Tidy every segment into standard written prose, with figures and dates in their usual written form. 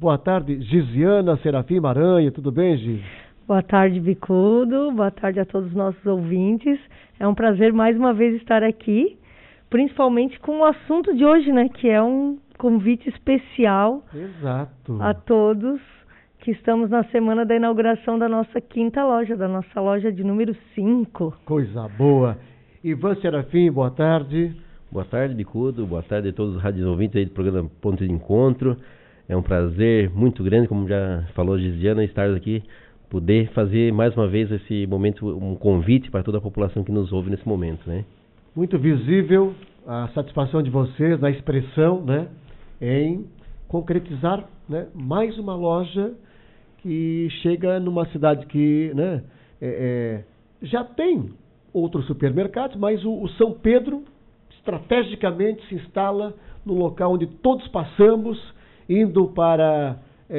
Boa tarde, Gisiana Serafim Maranha, tudo bem, Gi? Boa tarde, Bicudo. Boa tarde a todos os nossos ouvintes. É um prazer mais uma vez estar aqui, principalmente com o assunto de hoje, né? Que é um convite especial. Exato. A todos que estamos na semana da inauguração da nossa quinta loja, da nossa loja de número 5. Coisa boa. Ivan Serafim, boa tarde. Boa tarde, Bicudo. Boa tarde a todos os rádios ouvintes aí do programa Ponto de Encontro. É um prazer muito grande, como já falou a Gisiana, estar aqui, poder fazer mais uma vez esse momento, um convite para toda a população que nos ouve nesse momento, né? Muito visível a satisfação de vocês na expressão, né, em concretizar, né, mais uma loja que chega numa cidade que, né, já tem outros supermercados, mas o São Pedro estrategicamente se instala no local onde todos passamos, indo para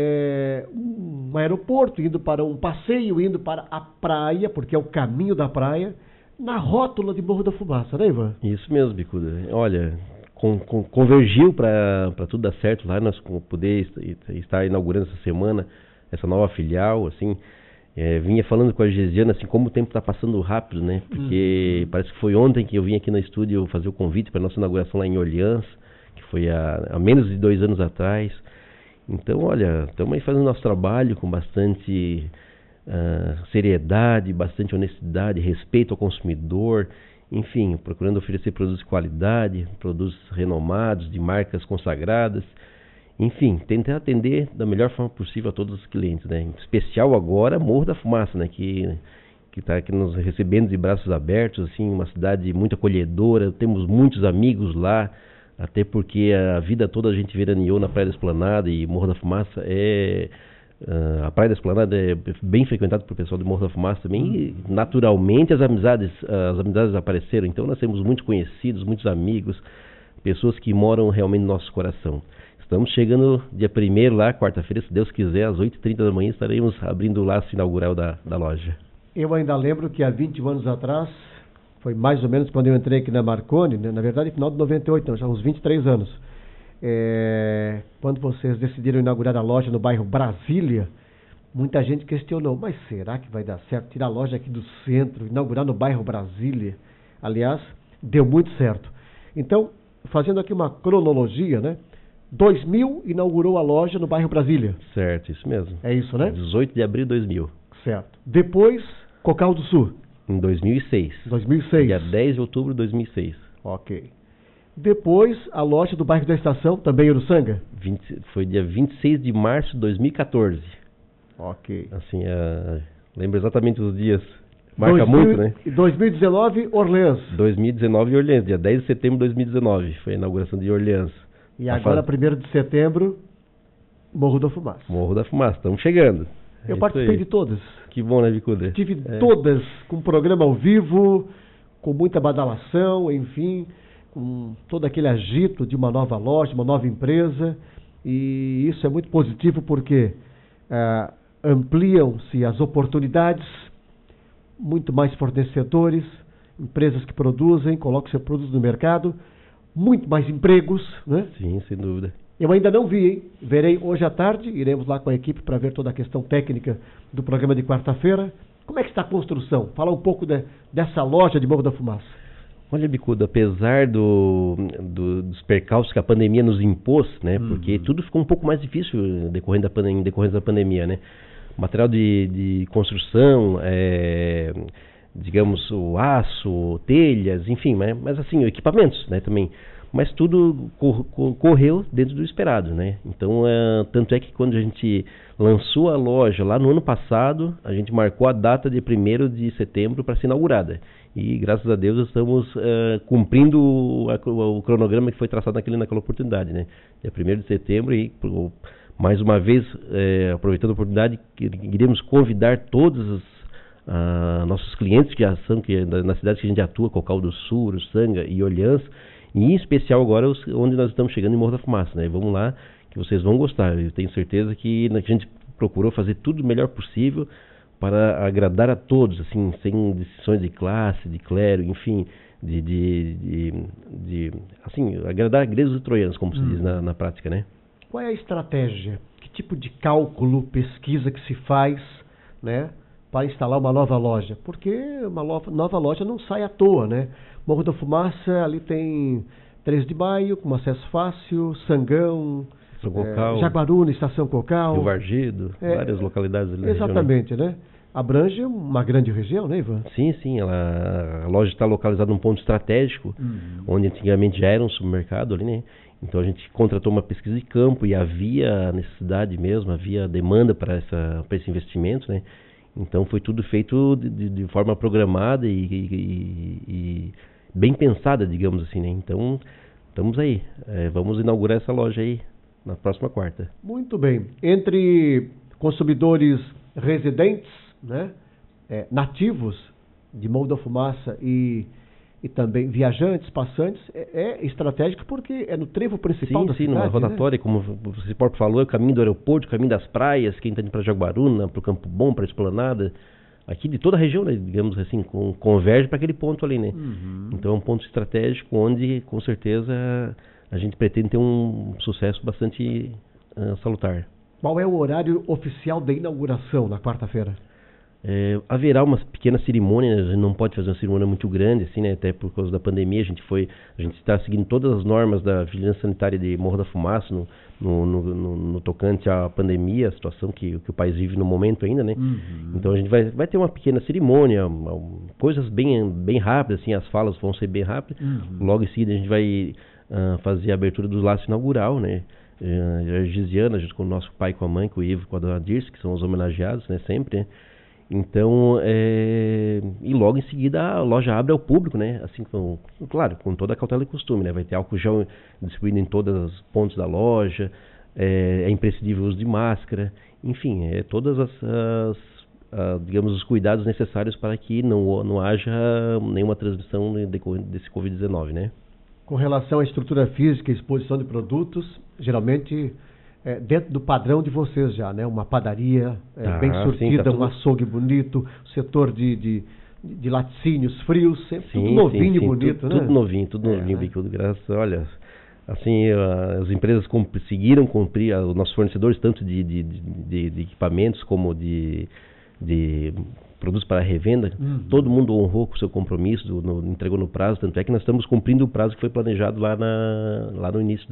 um aeroporto, indo para um passeio, indo para a praia, porque é o caminho da praia, na rótula de Morro da Fumaça, né, Ivan? Isso mesmo, Bicudo. Olha, convergiu para tudo dar certo lá, nós poder estar inaugurando essa semana, essa nova filial, assim. Vinha falando com a Gisiana, assim, como o tempo está passando rápido, né? Porque parece que foi ontem que eu vim aqui no estúdio fazer o convite para a nossa inauguração lá em Orleans, que foi há menos de 2 anos atrás. Então, olha, estamos aí fazendo nosso trabalho com bastante seriedade, bastante honestidade, respeito ao consumidor, enfim, procurando oferecer produtos de qualidade, produtos renomados, de marcas consagradas. Enfim, tentar atender da melhor forma possível a todos os clientes, né? Em especial agora, Morro da Fumaça, né? Que está aqui nos recebendo de braços abertos, assim, uma cidade muito acolhedora, temos muitos amigos lá, até porque a vida toda a gente veraneou na Praia da Esplanada e Morro da Fumaça a Praia da Esplanada é bem frequentada por pessoal de Morro da Fumaça também, e naturalmente as amizades apareceram, então nós temos muitos conhecidos, muitos amigos, pessoas que moram realmente no nosso coração. Estamos chegando dia 1º lá, quarta-feira, se Deus quiser, às 8h30 da manhã, estaremos abrindo o laço inaugural da loja. Eu ainda lembro que há 21 anos atrás, foi mais ou menos quando eu entrei aqui na Marconi, né? Na verdade, final de 98, então, já uns 23 anos. Quando vocês decidiram inaugurar a loja no bairro Brasília, muita gente questionou, mas será que vai dar certo tirar a loja aqui do centro, inaugurar no bairro Brasília? Aliás, deu muito certo. Então, fazendo aqui uma cronologia, né? 2000 inaugurou a loja no bairro Brasília. Certo, isso mesmo. É isso, né? 18 de abril de 2000. Certo. Depois, Cocal do Sul. Em 2006. 2006. Dia 10 de outubro de 2006. Ok. Depois, a loja do bairro da Estação, também em Uruçanga. Foi dia 26 de março de 2014. Ok. Assim, lembro exatamente os dias. Marca muito, né? E 2019, Orleans. 2019 Orleans, dia 10 de setembro de 2019. Foi a inauguração de Orleans. E agora, 1º de setembro, Morro da Fumaça. Morro da Fumaça, estamos chegando. Eu participei de todas. Que bom, né, Bicuda? Tive todas, com programa ao vivo, com muita badalação, enfim, com todo aquele agito de uma nova loja, uma nova empresa. E isso é muito positivo porque ampliam-se as oportunidades, muito mais fornecedores, empresas que produzem, colocam seus produtos no mercado, muito mais empregos, né? Sim, sem dúvida. Eu ainda não vi, hein? Verei hoje à tarde, iremos lá com a equipe para ver toda a questão técnica do programa de quarta-feira. Como é que está a construção? Fala um pouco dessa loja de Morro da Fumaça. Olha, Bicudo, apesar dos percalços que a pandemia nos impôs, né? Porque tudo ficou um pouco mais difícil em decorrência da pandemia, né? Material de construção, digamos, o aço, telhas, enfim, mas assim, equipamentos, né, também. Mas tudo correu dentro do esperado, né? Então, tanto é que quando a gente lançou a loja lá no ano passado, a gente marcou a data de 1º de setembro para ser inaugurada. E, graças a Deus, estamos cumprindo o cronograma que foi traçado naquela oportunidade, né? Dia 1º de setembro e, mais uma vez, aproveitando a oportunidade, queríamos convidar todos os nossos clientes que são nas cidades que a gente atua, Cocal do Sul, Uruçanga e Orleans, e em especial agora onde nós estamos chegando em Morro da Fumaça, né? Vamos lá, que vocês vão gostar. Eu tenho certeza que a gente procurou fazer tudo o melhor possível para agradar a todos, assim, sem distinções de classe, de clero, enfim, assim, agradar gregos e troianos, como se diz na prática, né? Qual é a estratégia que tipo de cálculo, pesquisa que se faz, né, para instalar uma nova loja? Porque uma nova loja não sai à toa, né? Morro da Fumaça, ali tem 3 de Maio, com acesso fácil, Sangão, Jaguaruna, Estação Cocal, Rio Vargido, várias localidades ali. Exatamente, né? Abrange uma grande região, né, Ivan? Sim, a loja está localizada num ponto estratégico, onde antigamente já era um supermercado ali, né? Então a gente contratou uma pesquisa de campo e havia necessidade mesmo, havia demanda para esse investimento, né? Então foi tudo feito de forma programada e bem pensada, digamos assim, né? Então estamos aí, vamos inaugurar essa loja aí na próxima quarta. Muito bem. Entre consumidores residentes, né, nativos de Morro da Fumaça e também viajantes, passantes, é estratégico porque é no trevo principal da cidade. Sim, numa rotatória, né? Como você próprio falou, é o caminho do aeroporto, o caminho das praias, quem está indo para Jaguaruna, para o Campo Bom, para a Esplanada, aqui de toda a região, né, digamos assim, converge para aquele ponto ali, né? Então é um ponto estratégico onde, com certeza, a gente pretende ter um sucesso bastante salutar. Qual é o horário oficial da inauguração na quarta-feira? Haverá uma pequena cerimônia, a gente não pode fazer uma cerimônia muito grande, assim, né? Até por causa da pandemia, a gente está seguindo todas as normas da vigilância sanitária de Morro da Fumaça no tocante à pandemia, a situação que o país vive no momento ainda, né? Então a gente vai ter uma pequena cerimônia, coisas bem rápidas, assim, as falas vão ser bem rápidas. Logo em seguida a gente vai fazer a abertura do laço inaugural, né? A Gisiana, junto com o nosso pai, com a mãe, com o Ivo, com a dona Dirce, que são os homenageados, né? Sempre, né? Então, e logo em seguida a loja abre ao público, né? Assim, claro, com toda a cautela e costume, né? Vai ter álcool gel distribuído em todos os pontos da loja, é imprescindível o uso de máscara, enfim, todas digamos, os cuidados necessários para que não haja nenhuma transmissão desse Covid-19, né? Com relação à estrutura física e exposição de produtos, geralmente dentro do padrão de vocês já, né? Uma padaria bem surtida, um açougue bonito, setor de laticínios frios, sempre tudo novinho e bonito, né? Tudo novinho, bicudo, graças, olha, assim, as empresas conseguiram cumprir, os nossos fornecedores, tanto de equipamentos como de produtos para revenda, todo mundo honrou com o seu compromisso, entregou no prazo, tanto é que nós estamos cumprindo o prazo que foi planejado lá no início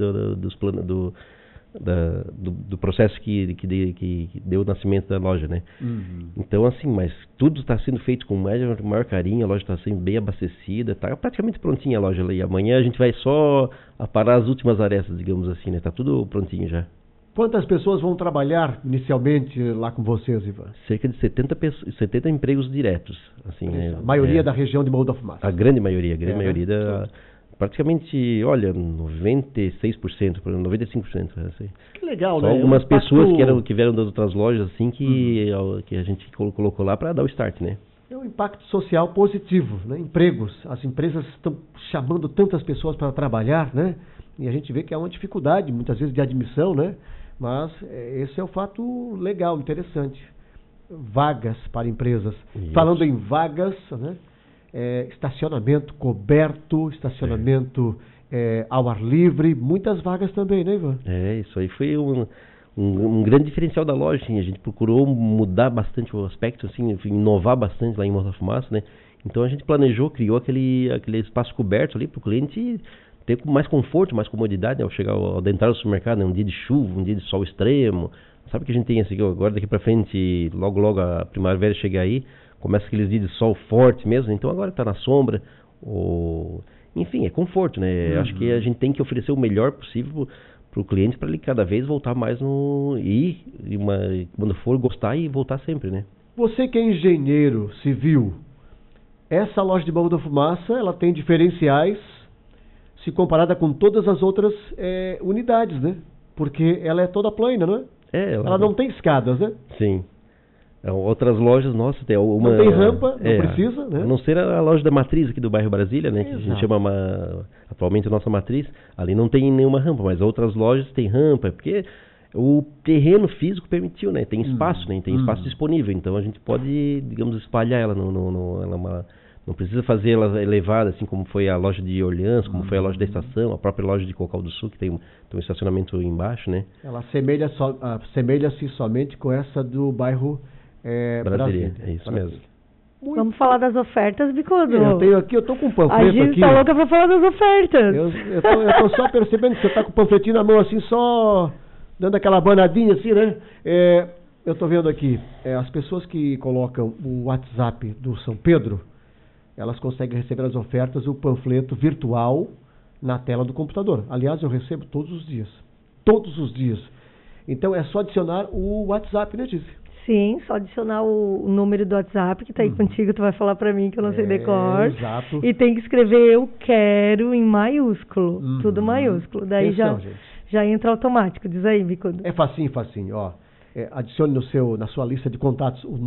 do processo que deu o nascimento da loja, né? Então, assim, mas tudo está sendo feito com o maior carinho, a loja está sendo bem abastecida, está praticamente prontinha a loja ali. Amanhã a gente vai só aparar as últimas arestas, digamos assim, né? Está tudo prontinho já. Quantas pessoas vão trabalhar inicialmente lá com vocês, Ivan? Cerca de 70 empregos diretos. Assim, a maioria da região de Morro da Fumaça? A grande maioria praticamente, olha, 96%, 95%. Assim. Que legal, só né? algumas pessoas que vieram das outras lojas, assim, que a gente colocou lá para dar o start, né? É um impacto social positivo, né? Empregos. As empresas estão chamando tantas pessoas para trabalhar, né? E a gente vê que há uma dificuldade, muitas vezes, de admissão, né? Mas esse é um fato legal, interessante. Vagas para empresas. Isso. Falando em vagas, né? Estacionamento coberto, estacionamento ao ar livre, muitas vagas também, né, Ivan? Isso aí foi um grande diferencial da loja, assim. A gente procurou mudar bastante o aspecto, assim, inovar bastante lá em Morro da Fumaça, né? Então a gente criou aquele espaço coberto ali para o cliente ter mais conforto, mais comodidade, né, ao adentrar no supermercado, né, um dia de chuva, um dia de sol extremo. Sabe que a gente tem assim, agora daqui para frente, logo a primavera chega aí, começa aqueles dias de sol forte mesmo, então agora está na sombra, enfim, é conforto, né? Acho que a gente tem que oferecer o melhor possível para o cliente, para ele cada vez voltar mais quando for gostar e voltar sempre, né? Você que é engenheiro civil, essa loja de Morro da Fumaça, ela tem diferenciais se comparada com todas as outras unidades, né? Porque ela é toda plana, não é? Ela não tem escadas, né? Sim. Outras lojas, nossa, tem uma... Não tem rampa, não precisa, né? A não ser a loja da Matriz aqui do bairro Brasília, né? Que a gente chama atualmente a nossa Matriz. Ali não tem nenhuma rampa, mas outras lojas tem rampa, porque o terreno físico permitiu, né? Tem espaço, né? Tem espaço disponível, então a gente pode, digamos, espalhar ela Não precisa fazer ela elevada, assim como foi a loja de Orleans, como foi a loja da Estação, a própria loja de Cocal do Sul, que tem um estacionamento embaixo, né? Ela assemelha-se somente com essa do bairro Brasília. É isso mesmo. Vamos falar das ofertas, Bicudo. Eu tô com um panfleto aqui. A gente tá louca pra falar das ofertas. Eu tô só percebendo que você tá com o panfletinho na mão, assim, só dando aquela banadinha, assim, né? Eu tô vendo aqui, as pessoas que colocam o WhatsApp do São Pedro, elas conseguem receber as ofertas, o panfleto virtual na tela do computador. Aliás, eu recebo todos os dias. Todos os dias. Então, é só adicionar o WhatsApp, né, Disse? Sim, só adicionar o número do WhatsApp, que tá aí contigo, tu vai falar pra mim que eu não sei decor. Exato. E tem que escrever eu quero em maiúsculo, tudo maiúsculo. Daí já entra automático. Diz aí, Bicudo. É facinho, ó. Adicione na sua lista de contatos o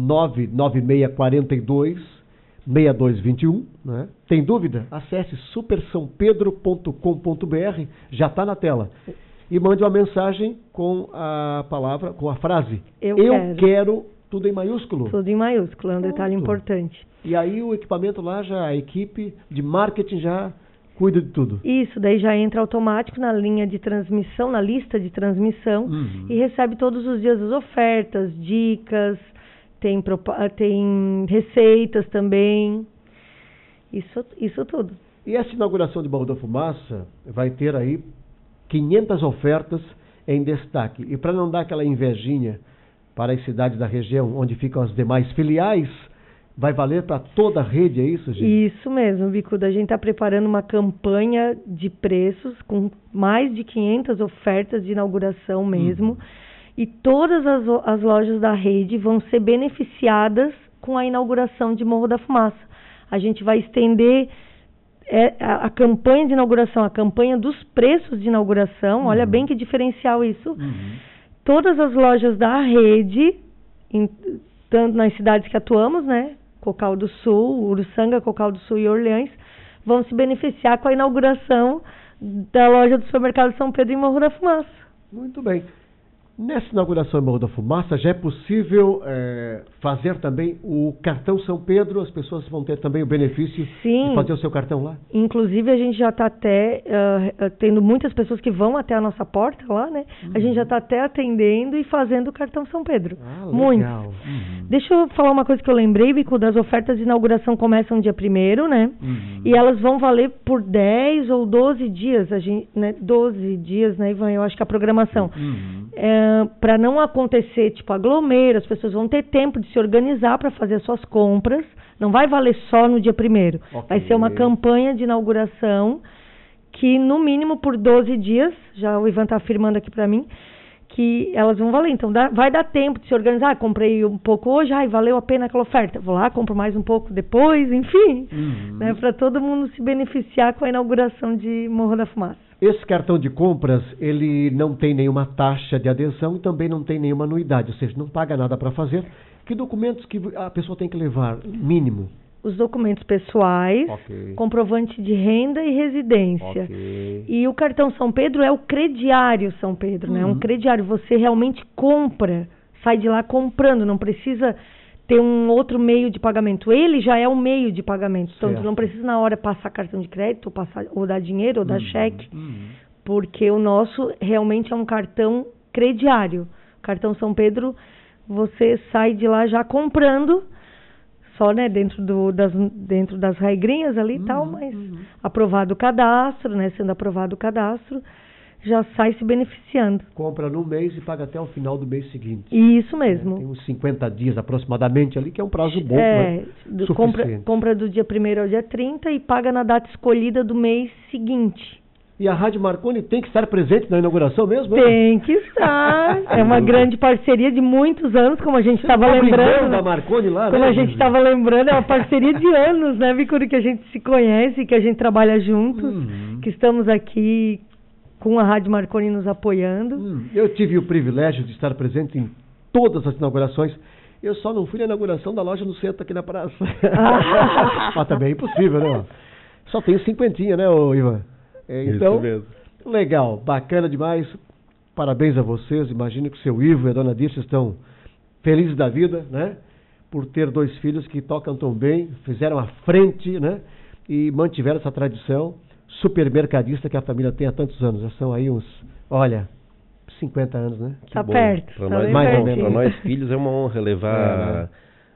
99642-6221, né? Tem dúvida? Acesse supersampedro.com.br, já está na tela. E mande uma mensagem com a frase Eu quero, tudo em maiúsculo. Tudo em maiúsculo, é um detalhe importante. E aí o equipamento lá, a equipe de marketing já cuida de tudo. Isso, daí já entra automático na linha de transmissão, na lista de transmissão, e recebe todos os dias as ofertas, dicas, tem receitas também, isso tudo. E essa inauguração de Morro da Fumaça vai ter aí 500 ofertas em destaque. E para não dar aquela invejinha para as cidades da região onde ficam as demais filiais, vai valer para toda a rede, é isso, gente? Isso mesmo, Bicudo. A gente está preparando uma campanha de preços com mais de 500 ofertas de inauguração mesmo. E todas as lojas da rede vão ser beneficiadas com a inauguração de Morro da Fumaça. A gente vai estender a campanha de inauguração, a campanha dos preços de inauguração. Olha bem que diferencial isso. Todas as lojas da rede, tanto nas cidades que atuamos, né? Cocal do Sul, Uruçanga, Cocal do Sul e Orleans, vão se beneficiar com a inauguração da loja do supermercado São Pedro em Morro da Fumaça. Muito bem. Nessa inauguração em Morro da Fumaça, já é possível fazer também o cartão São Pedro? As pessoas vão ter também o benefício de fazer o seu cartão lá? Inclusive, a gente já está até tendo muitas pessoas que vão até a nossa porta lá, né? A gente já está até atendendo e fazendo o cartão São Pedro. Ah, legal. Deixa eu falar uma coisa que eu lembrei, Bico, das ofertas de inauguração começam dia 1º, né? E elas vão valer por 10 ou 12 dias, 12 dias, né, Ivan? Eu acho que a programação. Para não acontecer, tipo, aglomero, as pessoas vão ter tempo de se organizar para fazer as suas compras. Não vai valer só no dia 1º. Vai ser uma campanha de inauguração que, no mínimo, por 12 dias, já o Ivan está afirmando aqui para mim, que elas vão valer. Então, vai dar tempo de se organizar. Comprei um pouco hoje, valeu a pena aquela oferta. Vou lá, compro mais um pouco depois, enfim. Né, para todo mundo se beneficiar com a inauguração de Morro da Fumaça. Esse cartão de compras, ele não tem nenhuma taxa de adesão e também não tem nenhuma anuidade, ou seja, não paga nada para fazer. Que documentos que a pessoa tem que levar, mínimo? Os documentos pessoais, comprovante de renda e residência. E o cartão São Pedro é o crediário São Pedro, né? Um crediário, você realmente compra, sai de lá comprando, não precisa ter um outro meio de pagamento. Ele já é um meio de pagamento. Então, tu não precisa na hora passar cartão de crédito, ou dar dinheiro, ou dar cheque, porque o nosso realmente é um cartão crediário. Cartão São Pedro, você sai de lá já comprando, só, né, dentro das regrinhas ali e tal, mas aprovado o cadastro, né, sendo aprovado o cadastro, já sai se beneficiando. Compra no mês e paga até o final do mês seguinte. Isso mesmo. Tem uns 50 dias aproximadamente ali, que é um prazo bom, né? Compra do dia 1º ao dia 30 e paga na data escolhida do mês seguinte. E a Rádio Marconi tem que estar presente na inauguração mesmo? Tem que estar. É uma grande parceria de muitos anos, como a gente estava lembrando. Da Marconi lá, como a gente estava lembrando, é uma parceria de anos, né, Vicuri, que a gente se conhece, que a gente trabalha juntos, que estamos aqui com a Rádio Marconi nos apoiando. Eu tive o privilégio de estar presente em todas as inaugurações. Eu só não fui na inauguração da loja no centro aqui na praça. Mas também é impossível, né? Só tem 50, né, Ivan? Então, legal, bacana demais. Parabéns a vocês. Imagino que o seu Ivo e a dona Dirce estão felizes da vida, né? por ter 2 filhos que tocam tão bem, fizeram a frente, né? E mantiveram essa tradição supermercadista que a família tem há tantos anos. Já são aí uns, 50 anos, né? Tá perto. Para tá nós, mais ou menos. para nós filhos é uma honra levar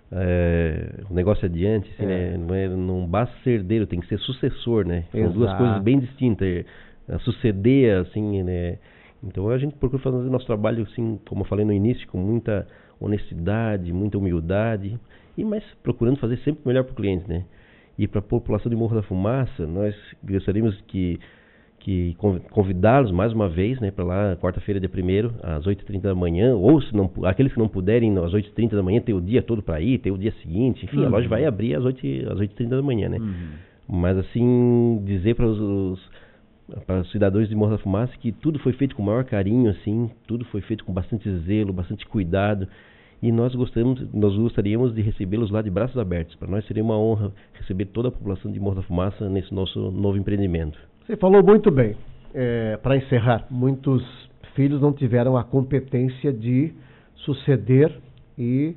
o negócio adiante, assim, né? Não basta ser herdeiro, tem que ser sucessor, né? São 2 coisas bem distintas. Suceder, assim, né? Então a gente procura fazer nosso trabalho, assim, como eu falei no início, com muita honestidade, muita humildade, mas procurando fazer sempre o melhor para o cliente, né? E para a população de Morro da Fumaça, nós gostaríamos que convidá-los mais uma vez, né, para lá, quarta-feira, dia 1º, às 8h30 da manhã, ou se não, aqueles que não puderem, às 8h30 da manhã, ter o dia todo para ir, ter o dia seguinte, enfim, a loja vai abrir às 8h30 da manhã, né? Mas assim, dizer para os cidadãos de Morro da Fumaça que tudo foi feito com o maior carinho, assim, tudo foi feito com bastante zelo, bastante cuidado, e nós gostaríamos de recebê-los lá de braços abertos. Para nós seria uma honra receber toda a população de Morro da Fumaça nesse nosso novo empreendimento. Você falou muito bem. Para encerrar, muitos filhos não tiveram a competência de suceder e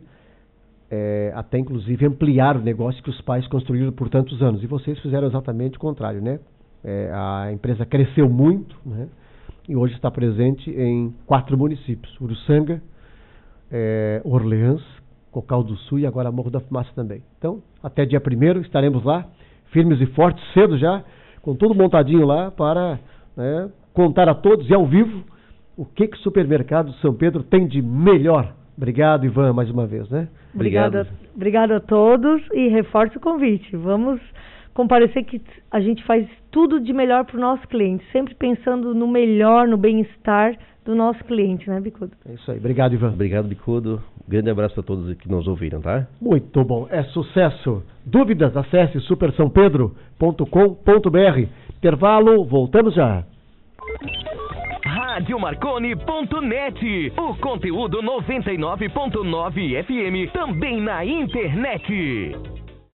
até inclusive ampliar o negócio que os pais construíram por tantos anos. E vocês fizeram exatamente o contrário, né? A empresa cresceu muito, né? E hoje está presente em 4 municípios: Uruçanga, Orleans, Cocal do Sul e agora Morro da Fumaça também. Então, até dia 1º estaremos lá, firmes e fortes, cedo já, com tudo montadinho lá para contar a todos e ao vivo o que o Supermercado São Pedro tem de melhor. Obrigado, Ivan, mais uma vez, né? Obrigado a todos e reforço o convite. Vamos comparecer, que a gente faz tudo de melhor para o nosso cliente, sempre pensando no melhor, no bem-estar do nosso cliente, né, Bicudo? É isso aí. Obrigado, Ivan. Obrigado, Bicudo. Grande abraço para todos que nos ouviram, tá? Muito bom. É sucesso. Dúvidas? Acesse supersampedro.com.br. Intervalo, voltamos já. Radiomarconi.net. O conteúdo 99.9 FM também na internet.